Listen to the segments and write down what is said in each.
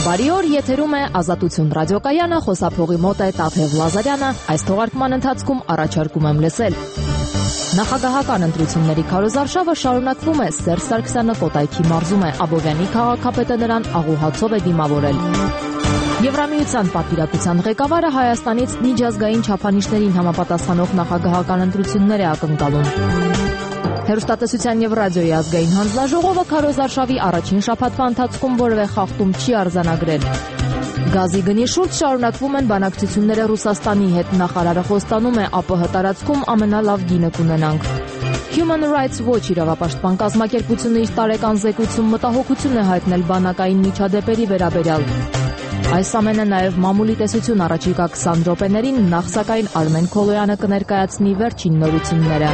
Բարի օր, եթերում է Ազատություն ռադիոկայանը, խոսափողի մոտ է Տաթև Լազարյանը, այս թողարկման ընթացքում առաջարկում եմ լսել։ Նախագահական ընտրությունների քարոզարշավը շարունակվում է, Սերժ Սարգսյանը Կոտայքի մարզում է, Աբովյանի քաղաքապետը նրան աղուհացով է դիմավորել։ Եվրամիության պատվիրակության ղեկավարը Հայաստանից միջազգային չափանիշներին համապատասխանող նախագահական ընտրություններ է ակնկալում։ Հեռուստատեսության և ռադիոյի ազգային հանձնաժողովը քարոզարշավի առաջին շաբաթվա ընթացքում որևէ խախտում չի արձանագրել։ Գազի գնի շուրջ շարունակվում են բանակցությունները Ռուսաստանի հետ, նախարարը խոստանում է ԱՊՀ տարածքում ամենալավ գինը կունենանք։ Human Rights Watch իրավապաշտպան կազմակերպությունը իր տարեկան զեկույցում մտահոգություն է հայտնել բանակային միջադեպերի վերաբերյալ։ Այս ամենը նաև մամուլի տեսություն առաջիկա 20 րոպեներին, նախ սակայն Արմեն Քոլոյանը կներկայացնի վերջին նորությունները։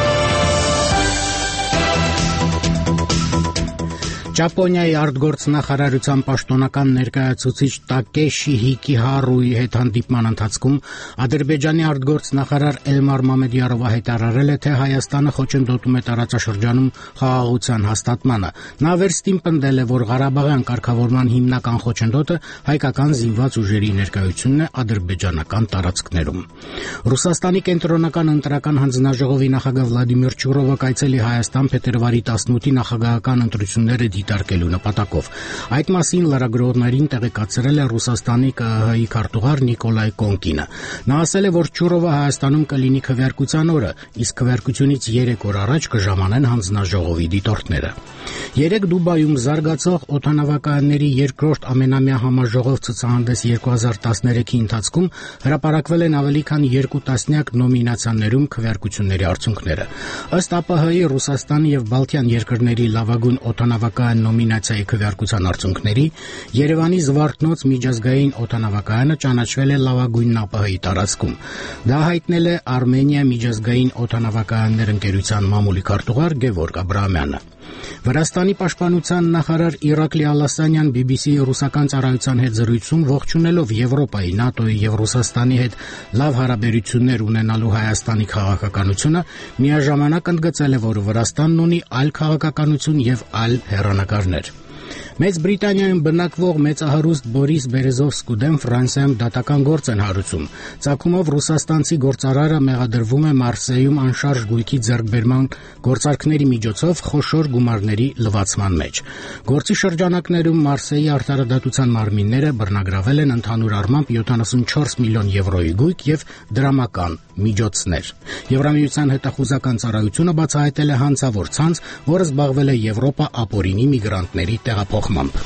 Ճապոնիայի արտգործնախարարության պաշտոնական ներկայացուցիչ Տակեշի Հիկիհարուի հետ հանդիպման ընթացքում Ադրբեջանի արտգործնախարար Էլմար Մամեդյարովը հայտարարել է, թե Հայաստանը խոչընդոտում է տարածաշրջանում խաղաղության հաստատմանը։ Նա վերստին պնդել է, որ Ղարաբաղյան կարգավորման հիմնական խոչընդոտը հայկական զինված ուժերի ներկայությունն է ադրբեջանական տարածքներում։ Ռուսաստանի կենտրոնական ընտրական հանձնաժողովի նախագահ Վլադիմիր Չուրովը կայցելի Հայաստան փետրվարի 18-ի նախագահական ընտրությունները դիտարկելու նպատակով։ Այդ մասին լրագրողներին տեղեկացրել է Ռուսաստանի ԿԸՀ-ի քարտուղար Նիկոլայ Կոնկինը։ Նա ասել է, որ Չուրովը Հայաստանում կլինի քվեարկության օրը, իսկ քվեարկությունից 3 օր առաջ կժամանեն հանձնաժողովի դիտորդները։ Երեկ Դուբայում զարգացող օդանավակայանների երկրորդ ամենամյա համաժողով ցուցահանդես 2013-ի ընթացքում հրապարակվել են ավելի քան 2 տասնյակ նոմինացիաներում քվեարկությունների արդյունքները։ Ըստ ԱՊՀ-ի Ռուսաստանի եւ Բալթյան երկրների լավագույն օդանավակայան նոմինացիայի քվեարկության արդյունքների Երևանի Զվարթնոց միջազգային օդանավակայանը ճանաչվել է լավագույնն ԱՊՀ-ի տարածքում։ Դա հայտնել է Արմենիա միջազգային օդանավակայաններ ընկերության մամուլի քարտուղար Գևորգ Աբրահամյանը։ Վրաստանի պաշտպանության նախարար Իրակլի Ալասանյան BBC-ի ռուսական ծառայության հետ զրույցում ողջունելով Եվրոպայի, ՆԱՏՕ-ի եւ Ռուսաստանի հետ լավ հարաբերություններ ունենալու Հայաստանի քաղաքականությունը միաժամանակ ընդգծել է, որ Վրաստանն ունի այլ քաղաքականություն եւ այլ հեռանկարներ։ Մեծ Բրիտանիայում բնակվող մեծահարուստ Բորիս Բերեզովսկու դեմ Ֆրանսիայում դատական գործ են հարուցում։ Ծագումով ռուսաստանցի գործարարը մեղադրվում է Մարսեյում անշարժ գույքի ձեռքբերման գործարքների միջոցով խոշոր գումարների լվացման մեջ։ Գործի շրջանակներում Մարսեյի արդարադատության մարմինները բռնագրավել են ընդհանուր առմամբ 74 միլիոն եվրոյի գույք եւ դրամական միջոցներ։ Եվրամիության հետախուզական ծառայությունը բացահայտել է հանցավոր ցանց, որը զբաղվել է Եվրոպա ապօրինի միգրանտների տեղափոխմամբ։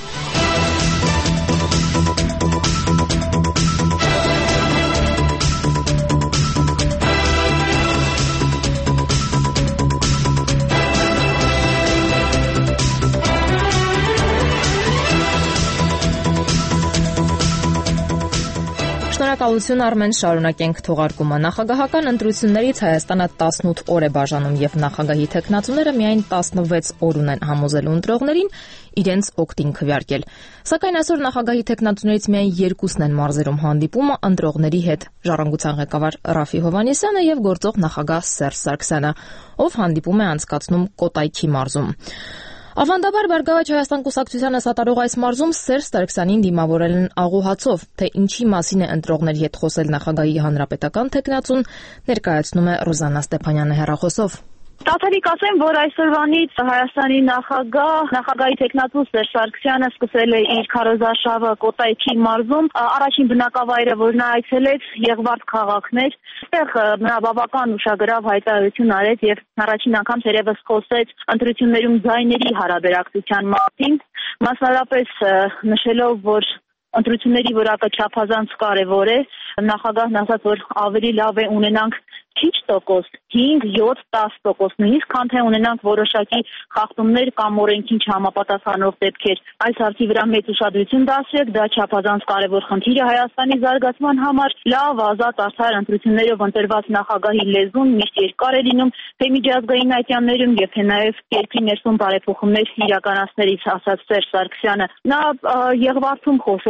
Շնորհակալություն Արմեն, շարունակենք թողարկումը։ Նախագահական ընտրություններից Հայաստանը 18 օր է բաժանում եւ նախագահի թեկնածուները միայն 16 օր ունեն համոզելու ընտրողներին իրենց օգտին քվեարկել։ Սակայն այսօր նախագահի թեկնածուներից միայն 2-ն են մարզերում հանդիպումը ընտրողների հետ՝ Ժառանգության ղեկավար Ռաֆի Հովհաննիսյանը եւ գործող նախագահ Սերժ Սարգսյանը, ով հանդիպում է անցկացնում Կոտայքի մարզում։ Ավանդաբար Բարգավաճ Հայաստան կուսակցությանը սատարող այս մարզում Սերժ Սարգսյանին դիմավորել են աղոհացով, թե ինչի մասին է ընտրողների հետ խոսել նախագահի հանրապետական թեկնածուն, ներկայացնում է Ռոզաննա Ստեփանյանը հեռախոսով։ Տաթևիկ ասեմ, որ այսօրվանից Հայաստանի նախագահի թեկնածու Սերժ Սարգսյանը սկսել է իր քարոզարշավը Կոտայքի մարզում։ Առաջին բնակավայրը, որ նա այցելեց, Եղվարդ քաղաքն էր։ Այստեղ նա բավական ուշագրավ հայտարարություն արեց եւ առաջին անգամ թերևս խոսեց ընտրություններում ձայների հարաբերակցության մասին, մասնավորապես նշելով, որ ընտրությունների որակը չափազանց կարևոր է։ Նախագահն ասաց, որ ավելի լավ է ունենանք քիչ տոկոս, 5, 7, 10% նույնիսկ, քան թե ունենանք որոշակի խախտումներ կամ օրենքին չհամապատասխանող դեպքեր։ Այս հարցի վրա մեծ ուշադրություն դարձրեք, դա չափազանց կարևոր խնդիր է Հայաստանի զարգացման համար։ Լավ, ազատ, արդար ընտրություններով ընտրված նախագահի լեզուն միշտ երկար է լինում, թե միջազգային այցյաններում եւ թե նաեւ երկրի ներսում բարեփոխումներ իրականացնելիս, ասաց Սերժ Սարգսյանը։ Նա Եղվարդում խոսեց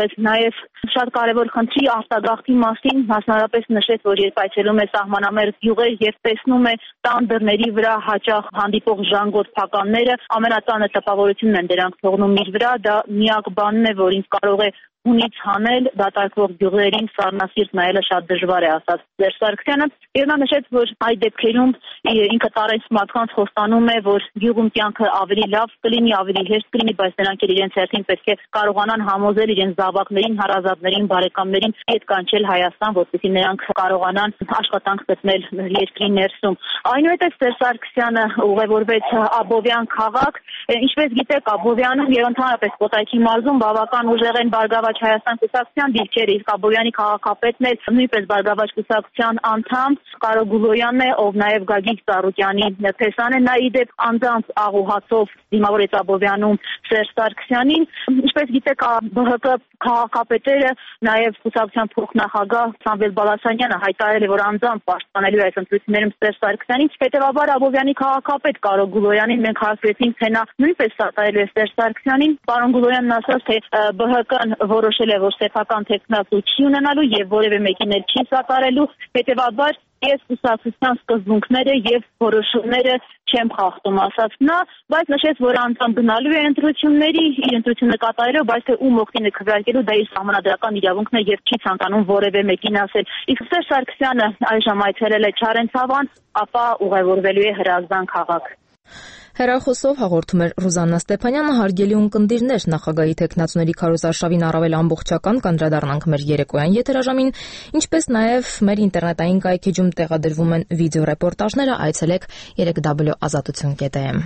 էր նաև շատ կարևոր խնդրի արտագաղթի մասին, մասնավորապես նշեց, որ երբ այցելում է սահմանամերձ գյուղեր եւ տեսնում է տան դռների վրա հաճախ հանդիպող ժանգոտ փականները, ամենածանր տպավորությունն են դրանք թողնում իր վրա, դա միակ բանն է, որ ինձ կարող է հունից հանել դատարկվող գյուղերին սառնասիրտ նայելը շատ դժվար է, ասաց Սերժ Սարգսյանը, եւ նա նշեց, որ այդ դեպքերում ինքը տարեց մարդկանց խոստանում է, որ գյուղում կյանքը ավելի լավ կլինի, ավելի հեշտ կլինի, բայց նրանք իրենց հերթին պետք է կարողանան համոզել իրենց զավակներին, հարազատներին, բարեկամներին հետ կանչել Հայաստան, որպեսզի նրանք կարողանան աշխատանք գտնել երկրի ներսում։ Այնուհետև Սերժ Սարգսյանը ուղևորվեց Աբովյան քաղաք, ինչպես գիտեք, Աբովյանում եւ ընդհանրապես Կոտայքի մարզում բավական ուժեղ են Բարգավաճ Հայաստան կուսակցության դիրքերը, իսկ Աբովյանի քաղաքապետն էլ նույնպես Բարգավաճ կուսակցության անդամ Կարո Գուլոյանն է, ով նաև Գագիկ Ծառուկյանի տեսան է, նա ի դեպ անձամբ աղուհացով դիմավորեց Աբովյանում Սերժ Սարգսյանին, ինչպես գիտեք, ԲՀԿ քաղաքապետերը, նաև կուսակցության փոխնախագահ Սամվել Բալասանյանը հայտարարել է, որ անձամբ պաշտպանելու այս ընտրություններում Սերժ Սարգսյանին, հետևաբար Աբովյանի քաղաքապետ Կարո Գուլոյանին մենք հարցրեցինք, թե նա նույնպես սատարելու է Սերժ Սարգսյանին, պարոն Գուլոյանն ասաց, թե ԲՀԿ-ն որոշել է, որ սեփական տեխնացու չի ունենալու եւ որևէ մեկին էլ չի սատարելու, հետեւաբար ես կուսակցության սկզբունքները եւ որոշումները չեմ խախտում, ասաց նա, բայց նշեց, որ անձամբ գնալու է ընտրությունների, իր ընտրությունը կատարելով, բայց թե ում օգտին է քվեարկելու, դա իր սահմանադրական իրավունքն է եւ չի ցանկանում որևէ մեկին ասել։ Իսկ Սերժ Սարգսյանը այժմ այցելել է Չարենցավան, ապա ուղևորվելու է Հրազդան քաղաք։ Հեռախոսով հաղորդում էր Ռուզաննա Ստեփանյանը, հարգելի ունկնդիրներ, նախագահի թեկնածուների քարոզարշավին առավել ամբողջական կանդրադառնանք մեր երեկոյան եթերաժամին, ինչպես նաև մեր ինտերնետային կայքեջում տեղադրվում են վիդեոռեպորտաժները, այցելեք www.azatutsun.am։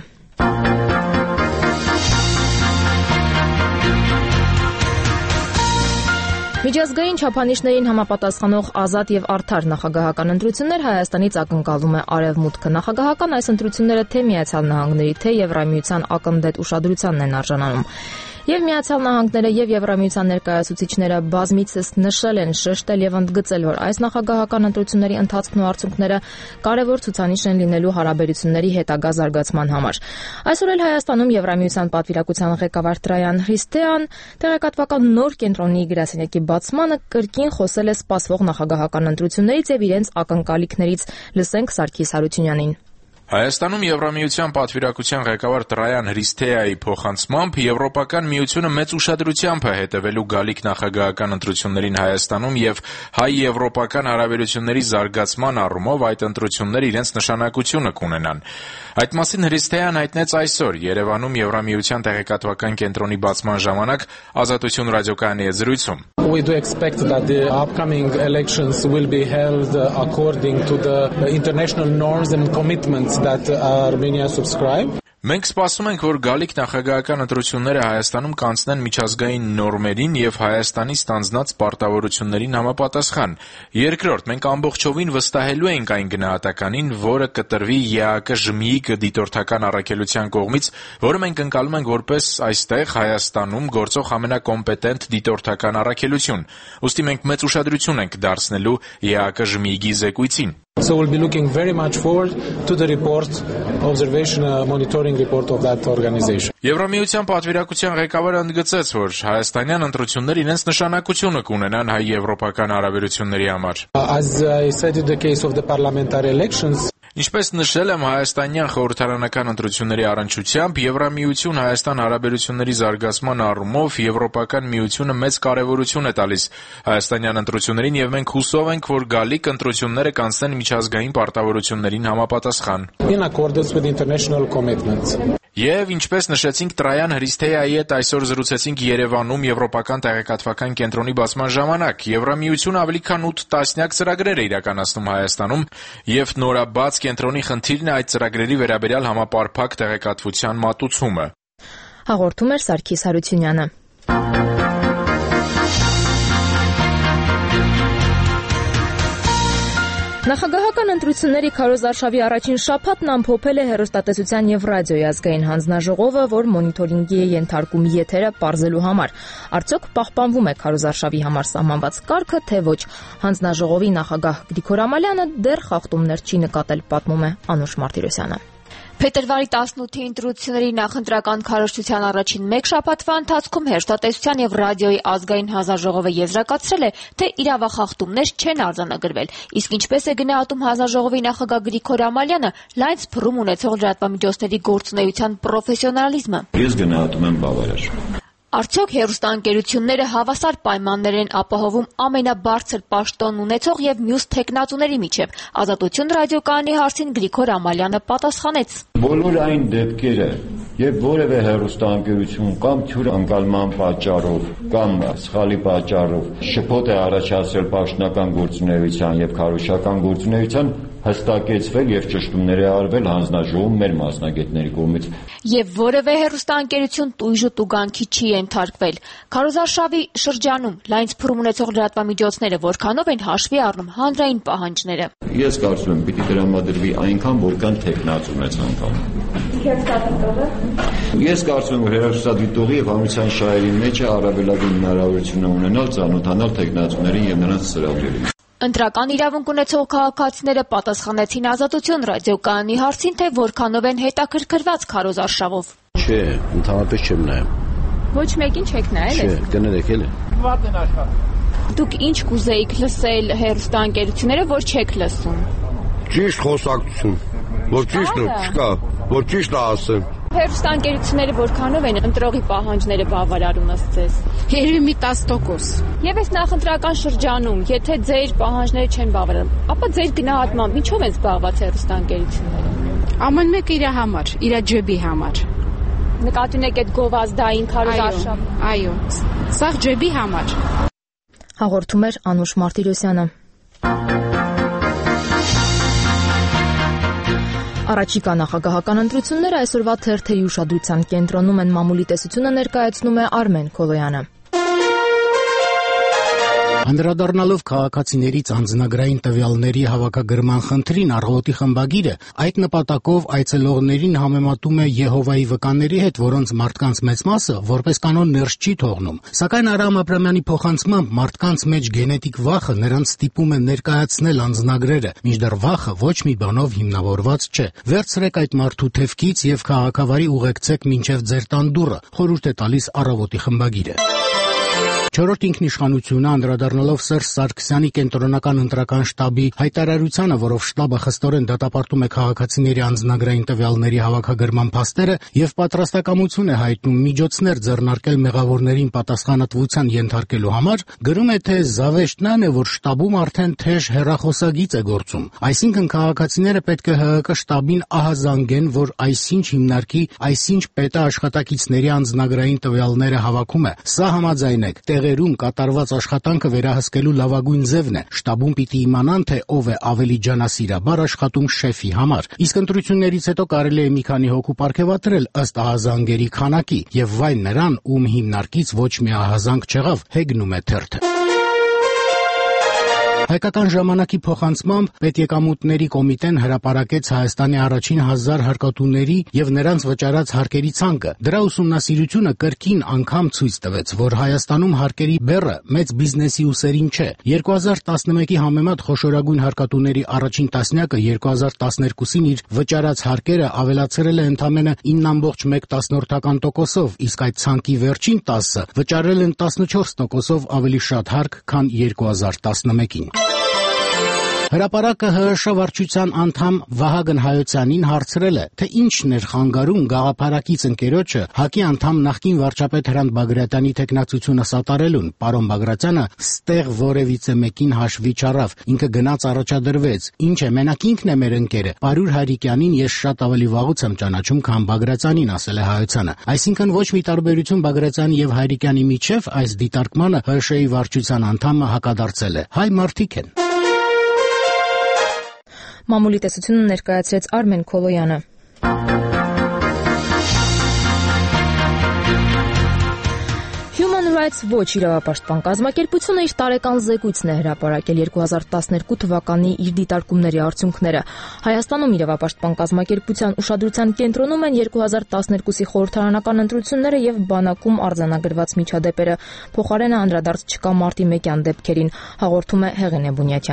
Միջազգային չափանիշներին համապատասխանող ազատ եւ արդար նախագահական ընտրություններ Հայաստանից ակնկալում է Արևմուտքը։ Նախագահական այս ընտրությունները թե Միացյալ Նահանգների, թե Եվրամիության ակնհայտ ուշադրությանն են արժանանում։ Եվ Միացյալ Նահանգները եւ Եվրամիության ներկայացուցիչները բազմիցս նշել են, շեշտել եւ ընդգծել, որ այս նախագահական ընտրությունների ընթացքն ու արդյունքները կարևոր ցուցանիշ են լինելու հարաբերությունների հետագա զարգացման համար։ Այսօր էլ Հայաստանում Եվրամիության պատվիրակության ղեկավար Տրայան Հրիստեան տեղեկատվական նոր կենտրոնի գրասենյակի բացմանը կրկին խոսել է սպասվող նախագահական ընտրություններից եւ իրենց ակնկալիքներից։ Լսենք Սարգիս Հարությունյանին։ Հայաստանում Եվրամիության պատվիրակության ղեկավար Տրայան Հրիստեայի փոխանցմամբ Եվրոպական միությունը մեծ ուշադրությամբ է հետևելու գալիք նախագահական ընտրություններին Հայաստանում եւ հայ-եվրոպական հարաբերությունների զարգացման առումով այդ ընտրությունները իրենց նշանակությունը կունենան։ Այդ մասին Հրիստեան հայտնեց այսօր Երևանում Եվրամիության տեղեկատվական կենտրոնի բացման ժամանակ Ազատություն ռադիոկայանի հետ զրույցում։ We do expect that the upcoming elections will be held according to the international norms and commitments that Armenia subscribed. Մենք սպասում ենք, որ գալիք նախագահական ընտրությունները Հայաստանում կանցնեն միջազգային նորմերին եւ Հայաստանի ստանձնած պարտավորություններին համապատասխան։ Երկրորդ, մենք ամբողջովին վստահելու ենք այն գնահատականին, որը կտրվի ԵԱԿ-ԺՄԻԿ դիտորդական առաքելության կողմից, որը մենք ընկալում ենք որպես այստեղ Հայաստանում գործող ամենակոմպետենտ դիտորդական առաքելություն։ Ուստի մենք մեծ ուշադրություն ենք դարձնելու ԵԱԿ-ԺՄԻԿ-ի զեկույցին։ So we'll be looking very much forward to the report, observation monitoring report of that organization. Եվրամիության պատվիրակության ղեկավարը ընդգծեց, որ հայաստանյան ընտրությունները իրենց նշանակությունը կունենան հայ-եվրոպական հարաբերությունների համար։ As I said in the case of the parliamentary elections, Ինչպես նշել եմ, հայաստանյան խորհրդարանական ընտրությունների առնչությամբ Եվրամիություն Հայաստան հարաբերությունների զարգացման առումով Եվրոպական միությունը մեծ կարևորություն է տալիս հայաստանյան ընտրություններին եւ մենք հուսով ենք, որ գալիք ընտրությունները կանցնեն միջազգային պարտավորություններին համապատասխան։ In accordance with international commitments. Եվ ինչպես նշեցինք Տրայան Հրիստեայի հետ այսօր զրուցեցինք Երևանում Եվրոպական տեղեկատվական կենտրոնի բացման ժամանակ։ Եվրամիությունը ավելի քան 8 տասնյակ ծրագրեր է իրականացնում Հայաստանում եւ նորաբաց կենտրոնի խնդիրն է այդ ծրագրերի վերաբերյալ համապարփակ տեղեկատվության մատուցումը։ Հաղորդում էր Սարգիս Հարությունյանը։ Նախագահական ընտրությունների քարոզարշավի առաջին շաբաթն ամփոփել է հեռուստատեսության եւ ռադիոյի ազգային հանձնաժողովը, որ մոնիտորինգի է ենթարկում եթերը պարզելու համար։ Արդյոք պահպանվում է քարոզարշավի համար սահմանված կարգը, թե ոչ։ Հանձնաժողովի նախագահ Գրիգոր Ամալյանը դեռ խախտումներ չի նկատել, պատմում է Անուշ Մարտիրոսյանը։ Փետրվարի 18-ի ընտրությունների նախընտրական քարոզչության առաջին մեկ շաբաթվա ընթացքում հեռուստատեսության եւ ռադիոյի ազգային հանձնաժողովը եզրակացրել է, թե իրավախախտումներ չեն արձանագրվել, իսկ ինչպես է գնահատում հանձնաժողովի նախագահ Գրիգոր Ամալյանը լայն սփռում ունեցող լրատվամիջոցների գործունեության պրոֆեսիոնալիզմը։ Ես գնահատում եմ բավարար։ Արդյոք հեռուստաընկերությունները հավասար պայմաններ են ապահովում ամենաբարձր պաշտոն ունեցող եւ մյուս թեկնածուների միջև։ Ազատություն ռադիոկայանի հարցին Գրիգոր Ամալյանը պատասխանեց. Բոլոր այն դեպքերը, երբ որևէ հեռուստաընկերություն կամ թյուր ընկալման պատճառով կամ սխալի պատճառով շփոթ է առաջացրել պաշտոնական գործունեության եւ քարոզչական գործունեության, հստակեցվել եւ ճշտումներ է արվել հանձնաժողովում մեր մասնագետների կողմից։ Եվ որևէ հեռուստաընկերություն տույժ ու տուգանքի չի ենթարկվել։ Քարոզարշավի շրջանում լայն սփռում ունեցող լրատվամիջոցները որքանով են հաշվի առնում հանրային պահանջները։ Ես կարծում եմ, պիտի տրամադրվի այնքան, որքան թեկնածու մեծ անգամ։ Ես կարծում եմ, որ հեռուստադիտողի եւ հանրության շահերի մեջ է առավելագույն հնարավորություն ունենալ ծանոթանալ թեկնածուներին եւ նրանց ծրագրերին։ Ընտրական իրավունք ունեցող քաղաքացիները պատասխանեցին Ազատություն ռադիոկայանի հարցին, թե որքանով են հետաքրքրված քարոզարշավով։ Չէ, ընդհանրապես չեմ նայում։ Ոչ մեկին չեք նայել։ Չէ, կներեք էլի։ Վատ են աշխատում։ Դուք ինչ կուզեիք լսել հեռուստաընկերությունները, որ չեք լսում։ Ճիշտ խոսակցություն, որ ճիշտը չկա, որ ճիշտը ասեմ։ Հեռուստաընկերությունները որքանով են ընտրողի պահանջները բավարարում ըստ ձեզ։ Երևի մի 10%։ Եվ այս նախընտրական շրջանում, եթե ձեր պահանջները չեն բավարարում, ապա ձեր գնահատմամբ ինչով են զբաղված հեռուստաընկերությունները։ Ամեն մեկը իր համար, իր ջեբի համար։ Նկատի ունեք այդ գովազդային քարոզարշավը։ Այո, սա ջեբի համար։ Հաղորդում էր Անուշ Մարտիրոսյանը։ Առաջիկա նախագահական ընտրությունները այսօրվա թերթերի ուշադրության կենտրոնում են, մամուլի տեսությունը ներկայացնում է Արմեն Քոլոյանը։ Անդրադառնալով քաղաքացիներից անձնագրային տվյալների հավաքագրման խնդրին, Առավոտի խմբագիրը այդ նպատակով այցելողներին համեմատում է Եհովայի վկաների հետ, որոնց մարդկանց մեծ մասը որպես կանոն ներս չի թողնում։ Սակայն Արամ Աբրամյանի փոխանցմամբ մարդկանց մեջ գենետիկ վախը նրանց ստիպում է ներկայացնել անձնագրերը, մինչդեռ վախը ոչ մի բանով հիմնավորված չէ։ Վերցրեք այդ մարդու թևքից եւ քաղաքավարի ուղեկցեք մինչեւ ձեր տան դուռը, խորհուրդ է տալիս Առավոտի խմբագիրը։ Չորրորդ ինքնիշխանությունը անդրադառնալով Սերժ Սարգսյանի կենտրոնական ընտրական շտաբի հայտարարությանը, որով շտաբը խստորեն դատապարտում է քաղաքացիների անձնագրային տվյալների հավաքագրման փաստերը եւ պատրաստակամություն է հայտնում միջոցներ ձեռնարկել մեղավորներին պատասխանատվության ենթարկելու համար, գրում է, թե զավեշտն այն է, որ շտաբում արդեն թեժ հեռախոսագիծ է գործում։ Այսինքն քաղաքացիները պետք է ՀՀԿ շտաբին ահազանգեն, որ այսինչ հիմնարկի, այսինչ պետը աշխատակիցների անձնագրային տվյալները հավաքում է։ Սա համաձայնեք, տեղերում կատարված աշխատանքը վերահսկելու լավագույն ձևն է։ Շտաբում պիտի իմանան, թե ով է ավելի ջանասիրաբար աշխատում շեֆի համար։ Իսկ ընտրություններից հետո կարելի է մի քանի հոգու պարգևատրել ըստ ահազանգերի քանակի, եւ վայ նրան, ում հիմնարկից ոչ մի ահազանգ չեղավ, հեգնում է թերթը։ Հայկական ժամանակի փոխանցմամբ պետեկամուտների կոմիտեն հրապարակեց Հայաստանի առաջին 1000 հարկատուների եւ նրանց վճարած հարկերի ցանկը։ Դրա ուսումնասիրությունը կրկին անգամ ցույց տվեց, որ Հայաստանում հարկերի բեռը մեծ բիզնեսի ուսերին չէ։ 2011-ի համեմատ խոշորագույն հարկատուների առաջին տասնյակը 2012-ին իր վճարած հարկերը ավելացրել է ընդամենը 9.1%-ով, իսկ այդ ցանկի վերջին 10-ը վճարել են 14%-ով ավելի շատ հարկ, քան 2011-ին։ Հրապարակը ՀՀՇ վարչության անդամ Վահագն Հայոցյանին հարցրել է, թե ինչն էր խանգարում գաղափարակից ընկերոջը ՀԱԿ-ի անդամ նախկին վարչապետ Հրանտ Բագրատյանի թեկնածությունը սատարելուն։ Պարոն Բագրատյանը ստեղ որևիցե մեկին հաշվի չառավ, ինքը գնաց առաջադրվեց։ Ինչ է, մենակ ինքն է մեր ընկերը։ Պարուր Հարիկյանին ես շատ ավելի վաղուց եմ ճանաչում, քան Բագրատյանին, ասել է Հայոցյանը։ Այսինքն ոչ մի տարբերություն Բագրատյանի եւ Հարիկյանի միջև այս դիտարկմանը ՀՀՇ-ի վարչության անդամը հակադարձել է։ Հայ մարդիկ են։ Մամուլի տեսությունը ներկայացրեց Արմեն Քոլոյանը։ Human Rights Watch իրավապաշտպան կազմակերպությունը իր տարեկան զեկույցն է հրապարակել 2012 թվականի իր դիտարկումների արդյունքները։ Հայաստանում իրավապաշտպան կազմակերպության ուշադրության կենտրոնում են 2012-ի խորհրդարանական ընտրությունները եւ բանակում արձանագրված միջադեպերը։ Փոխարենը անդրադարձ չկա մարտի 1-յան դեպքերին, հաղորդում է Հեղինե Բունյատյանը։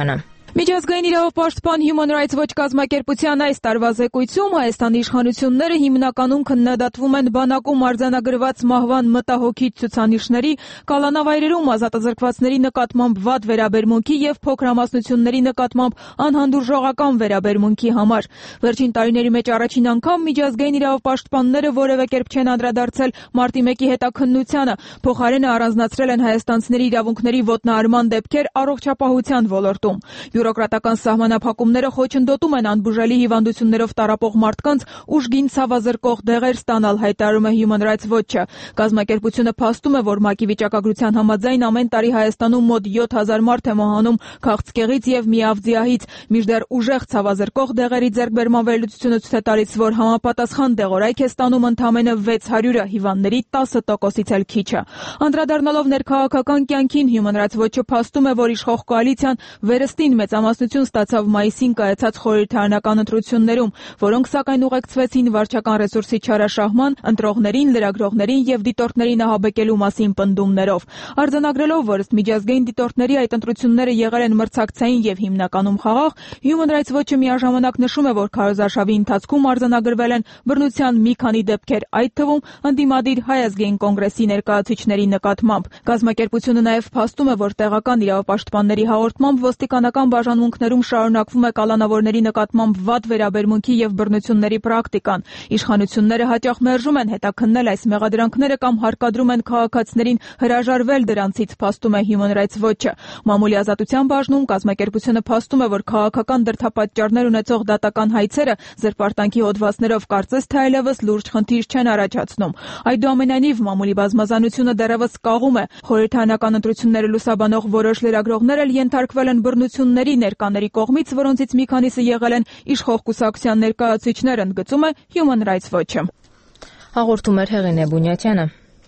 Միջազգային իրավապաշտպան Human Rights Watch կազմակերպության այս տարվա զեկույցում Հայաստանի իշխանությունները հիմնականում քննադատվում են բանակում արձանագրված մահվան մտահոգիչ ցուցանիշների, կալանավայրերում ազատազրկվածների նկատմամբ վատ վերաբերմունքի եւ փոքրամասնությունների նկատմամբ անհանդուրժողական վերաբերմունքի համար։ Վերջին տարիների մեջ առաջին անգամ միջազգային իրավապաշտպանները որևէ կերպ չեն անդրադարձել մարտի 1-ի հետաքննությանը, փոխարենը առանձնացրել են հայաստանցիների իրավունքների ոտնահարման դեպքեր առողջապահության ոլորտում։ Բյուրոկրատական սահմանափակումները խոչընդոտում են անբուժելի հիվանդություններով տառապող մարդկանց ուժգին ցավազրկող դեղեր ստանալ, հայտարարում է Human Rights Watch-ը։ Կազմակերպությունը փաստում է, որ ՄԱԿ-ի վիճակագրության համաձայն ամեն տարի Հայաստանում մոտ 7000 մարդ է մահանում քաղցկեղից եւ միավձիահից, մինչդեռ ուժեղ ցավազրկող դեղերի ձեռքբերման վերլուծությունը ցույց է տալիս, որ համապատասխան դեղորայք է ստանում ընդամենը 600-ը, հիվանդների 10%-ից էլ քիչը։ Անդրադառնալով ներքաղաքական կյանքին, Human Rights Watch-ը փաստում է, որ իշխող կոալիցիան վերստին մեծամասնություն ստացավ մայիսին կայացած խորհրդարանական ընտրություններում, որոնք սակայն ուղեկցվեցին վարչական ռեսուրսի չարաշահման, ընտրողներին, լրագրողներին եւ դիտորդներին ահաբեկելու մասին պնդումներով։ Արձանագրելով, որ ըստ միջազգային դիտորդների այդ ընտրությունները եղել են մրցակցային եւ հիմնականում խաղաղ, Human Rights Watch-ը միաժամանակ նշում է, որ քարոզարշավի ընթացքում արձանագրվել են բռնության մի քանի դեպքեր, այդ թվում ընդդիմադիր Հայ ազգային կոնգրեսի ներկայացուցիչների նկատմամբ։ Կազմակերպությունը նաեւ փաստում է, որ տեղական իրավապաշտպանների հաղորդմամբ ոստիկանական բաժանմունքներում շարունակվում է կալանավորների նկատմամբ վատ վերաբերմունքի եւ բռնությունների պրակտիկան։ Իշխանությունները հաճախ մերժում են հետաքննել այս մեղադրանքները կամ հարկադրում են քաղաքացիներին հրաժարվել դրանցից, փաստում է Human Rights Watch-ը։ Մամուլի ազատության բաժնում կազմակերպությունը փաստում է, որ քաղաքական դրդապատճառներ ունեցող դատական հայցերը զրպարտանքի հոդվածներով կարծես թե այլևս լուրջ խնդիր չեն առաջացնում։ Այդուամենայնիվ մամուլի բազմազանությունը դեռևս կաղում է։ Խորհրդարանական ընտրությունները լուսաբանող որոշ լրագրողներ էլ ենթարկվել են բռնությունների ներկաների կողմից, որոնցից մի քանիսը եղել են իշխող կուսակցության ներկայացուցիչներ, ընդգծում է Human Rights Watch-ը։ Հաղորդում էր Հեղինե Բունյակյանը։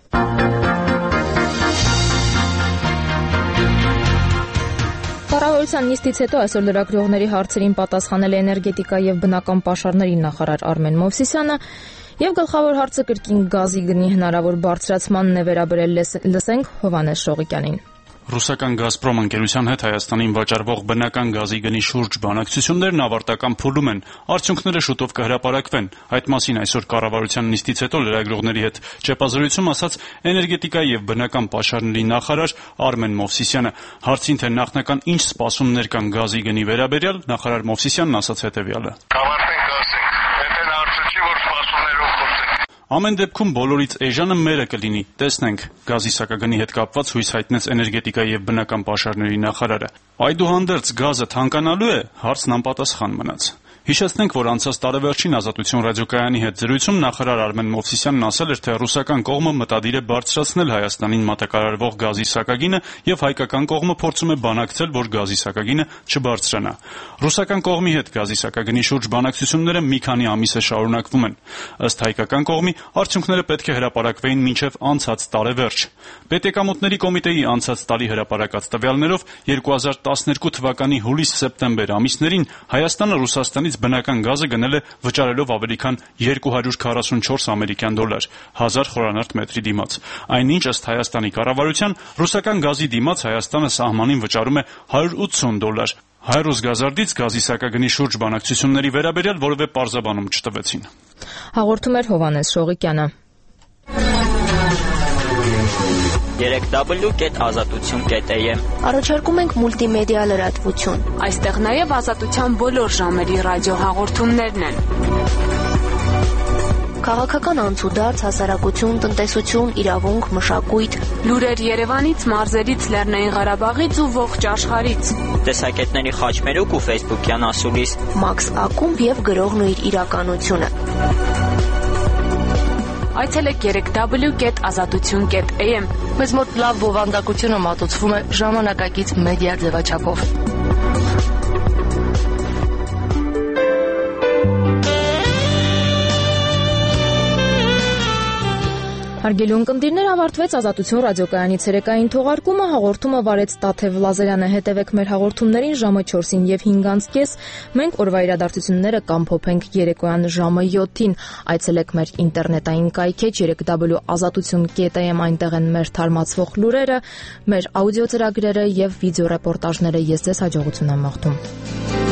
Կառավարության նիստից հետո այսօր լրագրողների հարցերին պատասխանել է էներգետիկա եւ բնական պաշարների նախարար Արմեն Մովսիսյանը եւ գլխավոր հարցը կրկին գազի գնի հնարավոր բարձրացմանն է վերաբերել, լսենք Հովհաննես Շողիկյանին։ Ռուսական «Գազպրոմ» ընկերության հետ Հայաստանին վաճառվող բնական գազի գնի շուրջ բանակցություններն ավարտական փուլում են, արդյունքները շուտով կհրապարակվեն։ Այդ մասին այսօր կառավարության նիստից հետո լրագրողների հետ ճեպազրույցում ասաց էներգետիկայի եւ բնական պաշարների նախարար Արմեն Մովսիսյանը։ Հարցին, թե նախնական ինչ սպասումներ կան գազի գնի վերաբերյալ, նախարար Մովսիսյանն ասաց հետեւյալը. Ամեն դեպքում բոլորից էժանը մերը կլինի, տեսնենք, գազի սակագնի հետ կապված հույս հայտնեց էներգետիկայի եւ բնական պաշարների նախարարը։ Այդուհանդերձ գազը թանկանալու է, հարցն անպատասխան մնաց։ Հիշեցնենք, որ անցած տարեվերջին Ազատություն ռադիոկայանի հետ զրույցում նախարար Արմեն Մովսիսյանն ասել էր, թե ռուսական կողմը մտադիր է բարձրացնել Հայաստանին մատակարարվող գազի սակագինը եւ հայկական կողմը փորձում է բանակցել, որ գազի սակագինը չբարձրանա։ Ռուսական կողմի հետ գազի սակագնի շուրջ բանակցությունները մի քանի ամիս է շարունակվում են։ Ըստ հայկական կողմի, արդյունքները պետք է հրապարակվեին մինչև անցած տարեվերջ։ Պետեկամուտների կոմիտեի անցած տարի հրապարակած տվյալներով 2012 թվականի հուլիս-սեպտեմբեր ամիսներին Հայաստանը Ռուսաստանից բնական գազը գնել է վճարելով ավելի քան $244 ամերիկյան, 1000 խորանարդ մետրի դիմաց։ Այնինչ ըստ Հայաստանի կառավարության ռուսական գազի դիմաց Հայաստանը սահմանին վճարում է $180։ Հայ-ռուս գազարդից գազի սակագնի շուրջ բանակցությունների վերաբերյալ որևէ պարզաբանում չտվեցին։ Հաղորդում էր Հովհաննես Շողիկյանը։ www.azatutun.am Առաջարկում ենք մուլտիմեդիա լրատվություն։ Այստեղ նաև ազատության բոլոր ժամերի ռադիոհաղորդումներն են։ Քաղաքական անցուդարձ, հասարակություն, տնտեսություն, իրավունք, մշակույթ, լուրեր Երևանից, մարզերից, Լեռնային Ղարաբաղից ու ողջ աշխարհից։ Տեսակետների խաչմերուկ ու ֆեյսբուքյան ասուլիս, Մաքս ակումբ եւ գրողն ու իր իրականությունը։ Այցելեք www.azatutun.am Մեզ մոտ լավ բովանդակությունը մատուցվում է ժամանակակից մեդիա ձևաչափով։ Հարգելի ունկնդիրներ, ավարտվեց Ազատություն ռադիոկայանի ցերեկային թողարկումը, հաղորդումը վարեց Տաթև Լազարյանը։ Հետևեք մեր հաղորդումներին ժամը 4-ին եւ 5:30։ Մենք օրվա իրադարձությունները կամփոփենք երեկոյան ժամը 7-ին։ Այցելեք մեր ինտերնետային կայքեջ www.azatutun.am, այնտեղ են մեր թարմացվող լուրերը, մեր աուդիո ծրագրերը եւ վիդեո ռեպորտաժները։ Ես ձեզ հաջողություն եմ մաղթում։